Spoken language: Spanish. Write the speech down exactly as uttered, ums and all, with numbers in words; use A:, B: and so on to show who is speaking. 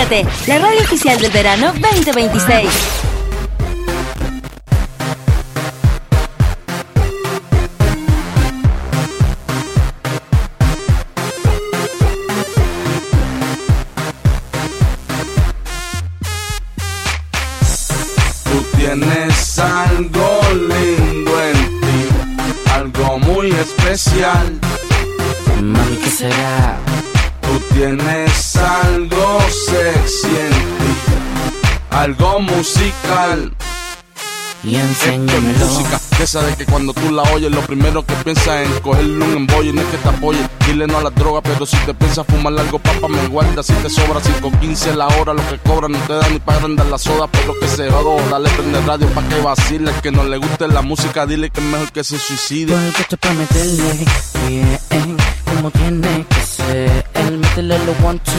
A: Norte, la radio oficial del verano veinte veintiséis.
B: Tú tienes algo lindo en ti, algo muy especial.
C: Mami, ¿qué será?
B: Tú tienes algo sexy en ti, algo musical.
C: Y enséñamelo.
B: Es música, de esa de que cuando tú la oyes, lo primero que piensas es en cogerle un embollo. No es que te apoye, dile no a la droga, pero si te piensas fumar algo, papá, me guarda. Si te sobra cinco quince la hora, lo que cobra no te da ni para agrandar la soda, pero que se joda. Dale, prende radio pa' que vacile. El que no le guste la música, dile que es mejor que se suicide.
C: Porque esto es pa' meterle bien, como tiene que ser. El métele lo one, two,